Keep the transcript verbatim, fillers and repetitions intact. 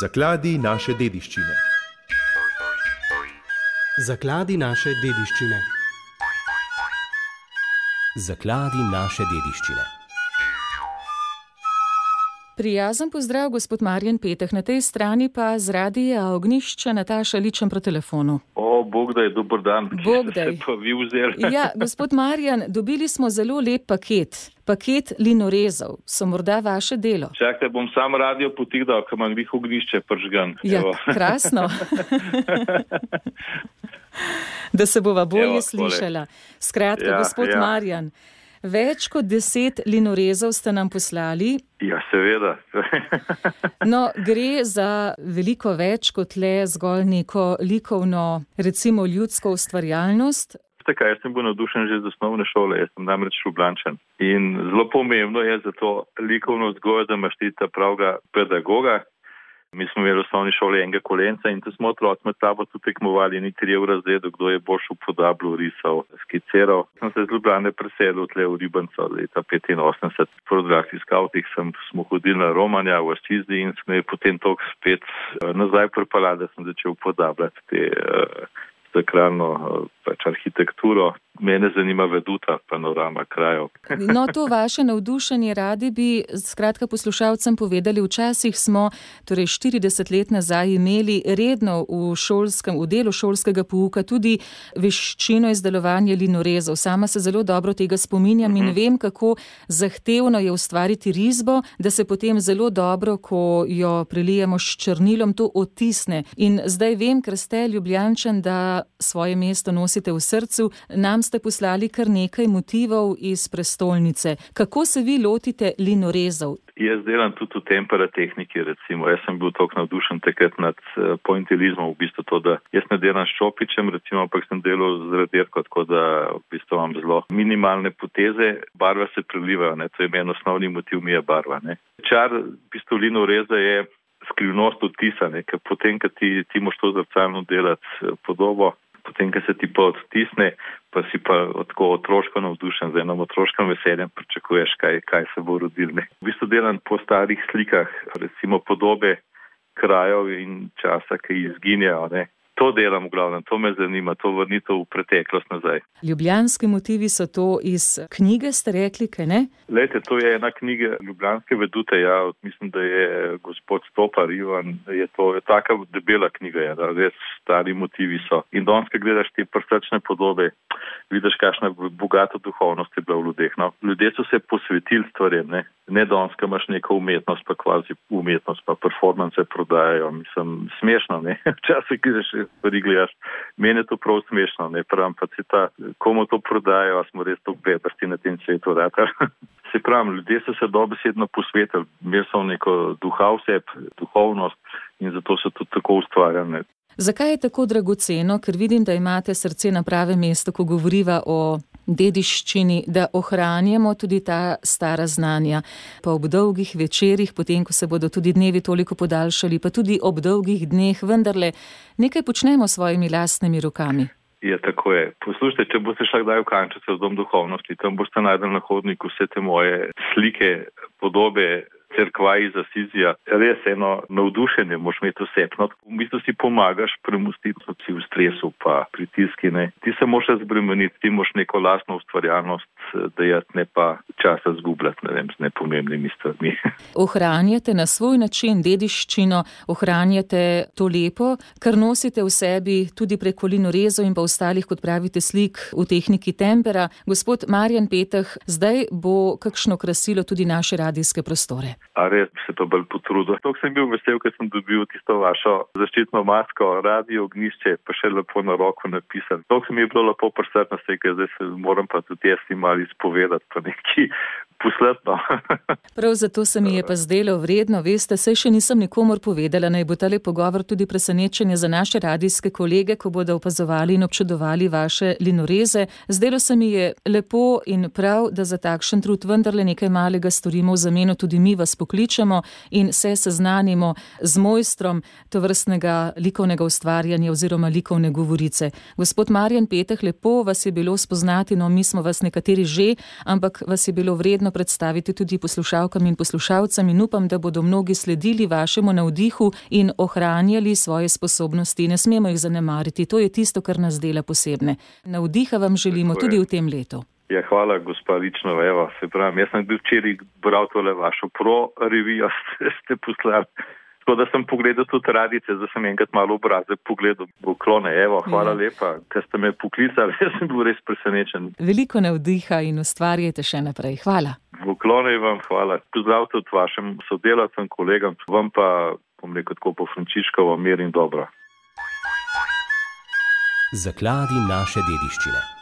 Zakladi naše dediščine. Zakladi naše dediščine. Zakladi naše dediščine. Prijazen pozdrav, gospod Marjan Peteh, na tej strani pa z Radia Ognjišče Nataša Ličen po telefonu. O, Bogdaj, dober dan. Bogdaj. Pa vi vzeli. Ja, gospod Marjan, dobili smo zelo lep paket. Paket linorezov. So morda vaše delo? Čakajte, bom sam radio potihdal, ko imam glih ognjišče pržgan. Ja, Evo. Krasno. Da se bova bolje Evo, slišala. Skratka, ja, gospod ja. Marjan, več kot deset linorezov ste nam poslali. Ja, seveda. No, gre za veliko več kot le zgolj neko likovno, recimo ljudsko ustvarjalnost. Tako, jaz sem bil navdušen že z osnovne šole, jaz sem namreč Ljubljančan. In zelo pomembno je za to likovno vzgojo, da imaš ti ta pravega pedagoga. Mi smo imeli v osnovni šoli enega kolenca in tu smo otroci med sabo tudi tekmovali, ni trije v razredu, kdo je boljš upodabljal, risal, skiciral. Sem se z Ljubljane preselil tle v Ribanco leta petinosemdeset. Po odraslih skavtih sem, smo hodili na Romanja v Aščizdi in smo je potem toliko spet nazaj pripala, da sem začel upodabljati te uh, sakralno uh, pač arhitekturo. Mene zanima veduta, panorama krajev. No, to vaše navdušenje radi bi skratka poslušalcem povedali. Včasih smo, torej štirideset let nazaj, imeli redno v šolskem, v delu šolskega pouka tudi veščino izdelovanja linorezov. Sama se zelo dobro tega spominjam in vem, kako zahtevno je ustvariti risbo, da se potem zelo dobro, ko jo prelijemo s črnilom, to odtisne. In zdaj vem, ker ste Ljubljančan, da svoje mesto nosite v srcu, nam ste poslali kar nekaj motivov iz prestolnice. Kako se vi lotite linorezov? Jaz delam tudi v temperatehniki, recimo. Jaz sem bil toliko navdušen takrat nad pointilizmom, v bistvu to, da jaz ne delam s čopičem, recimo, ampak sem delal z radirko, tako da v bistvu imam zelo minimalne poteze. Barve se prelivajo, ne? To je meni osnovni motiv, mi je barva. Ne? Čar v bistvu linoreza je skrivnost odtisa, ne? Ker potem, ko ti, ti moš to zrcalno delati podobo, potem, ko se ti pa odtisne, pa si pa tako otroško navdušen, z enom otroškim veseljem pričakuješ, kaj, kaj se bo rodilo. V bistvu delam po starih slikah, recimo podobe krajev in časa, ki izginjajo. Ne. To delam v glavnem, to me zanima, to vrnitev v preteklost nazaj. Ljubljanski motivi so to iz knjige, ste rekli, kaj ne? Lejte, to je ena knjiga Ljubljanske vedute, ja, mislim, da je gospod Stopar, Ivan, je to je taka debela knjiga, ja, da res stari motivi so. In danes, ko gledaš te prsečne podobe, vidiš, kakšna bogata duhovnost je bila v ljudeh. No. Ljudje so se posvetili stvarem, ne. Ne danes, ko imaš neko umetnost, pa kvazi umetnost, pa performance prodajajo. Mislim, smešno, ne. Včasih, ki še stvari gledaš, meni je to prav smešno, ne. Pravim pa si ta, komu to prodajajo, a smo res to bedarsti na tem svetu, rekar. Se pravim, ljudje so se dobesedno posvetili, imeli so neko duha vseb, duhovnost in zato so tudi tako ustvarjali. Zakaj je tako dragoceno? Ker vidim, da imate srce na pravem mestu, ko govoriva o dediščini, da ohranjamo tudi ta stara znanja. Pa ob dolgih večerih, potem, ko se bodo tudi dnevi toliko podaljšali, pa tudi ob dolgih dneh, vendarle nekaj počnemo s svojimi lastnimi rokami. Ja, tako je. Poslušajte, če boste šla kdaj v Kančice v dom duhovnosti, tam boste najdeli na hodniku vse te moje slike, podobe, cerkva iz Asizija. Res eno navdušenje moš imeti vsepno. V bistvu si pomagaš premustiti, da si v stresu pa pritiski. Ne. Ti se moš razbremeniti, ti moš neko lastno ustvarjalnost dajati, ne pa časa zgubljati, ne vem, z nepomembnimi stvarmi. Ohranjate na svoj način dediščino, ohranjate to lepo, kar nosite v sebi tudi preko linorezov in pa ostalih, kot pravite, slik v tehniki tempera. Gospod Marjan Peteh, zdaj bo kakšno krasilo tudi naše radijske prostore. A res bi se pa bolj potrudil. Tok sem bil vesel, ker sem dobil tisto vašo zaščitno masko, Radio Ognjišče, pa še lepo na roko napisan. Tok se mi je bilo lepo prsrtno, ker zdaj se moram pa tudi jaz si malo izpovedati, pa neki posletno. Prav zato se mi je pa zdelo vredno, veste, saj še nisem nikomor povedala, naj bo tale pogovor tudi presenečenje za naše radijske kolege, ko bodo opazovali in občudovali vaše linoreze. Zdelo se mi je lepo in prav, da za takšen trud vendarle nekaj malega storimo v zameno, tudi mi vas pokličemo in se seznanimo z mojstrom tovrstnega likovnega ustvarjanja oziroma likovne govorice. Gospod Marjan Peteh, lepo vas je bilo spoznati, no mi smo vas nekateri že, ampak vas je bilo vredno predstavite tudi poslušalkam in poslušalcem in upam, da bodo mnogi sledili vašemu navdihu in ohranjali svoje sposobnosti. Ne smemo jih zanemariti, to je tisto, kar nas dela posebne. Navdiha vam želimo tudi v tem letu. Ja, hvala, gospa Ličnova. Evo, se pravim, jaz sem bil včeraj bral tole vašo pro-revijo, ste, ste poslali. Tako da sem pogledal tudi radice, da sem enkrat malo obrazek pogledal. Poklone, evo, hvala ja. lepa, ker ste me poklicali, jaz sem bil res presenečen. Veliko navdiha in ustvarjate še naprej. Hvala. Poklone vam hvala. Pozdrav tudi vašim sodelavcem, kolegam, vam pa, bom rekel tako po Frančiškovo, mir in dobro. Zakladi naše dediščine.